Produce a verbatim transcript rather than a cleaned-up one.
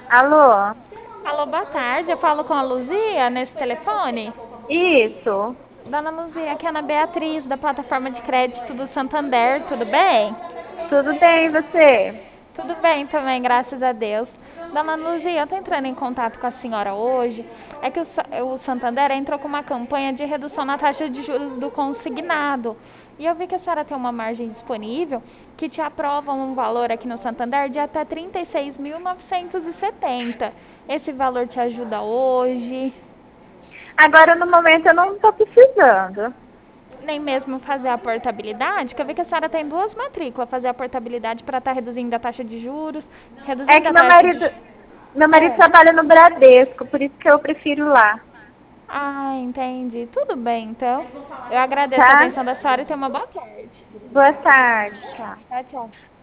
Alô? Alô, boa tarde. Eu falo com a Luzia nesse telefone. Isso. Dona Luzia, aqui é a Ana Beatriz, da plataforma de crédito do Santander, tudo bem? Tudo bem, e você? Tudo bem também, graças a Deus. Dona Luzia, eu tô entrando em contato com a senhora hoje. É que o, Sa- o Santander entrou com uma campanha de redução na taxa de juros do consignado. E eu vi que a senhora tem uma margem disponível que te aprova um valor aqui no Santander de até trinta e seis mil novecentos e setenta. Esse valor te ajuda hoje? Agora, no momento, eu não estou precisando. Nem mesmo fazer a portabilidade, que eu vi que a senhora tem duas matrículas, fazer a portabilidade para estar reduzindo a taxa de juros, É reduzindo que a meu taxa de... marido, meu marido É. trabalha no Bradesco, por isso que eu prefiro lá, Ah, entendi. Tudo bem, então. Eu agradeço a tá? atenção da senhora e tenha uma boa tarde. Boa tarde, tchau. Tchau, tchau.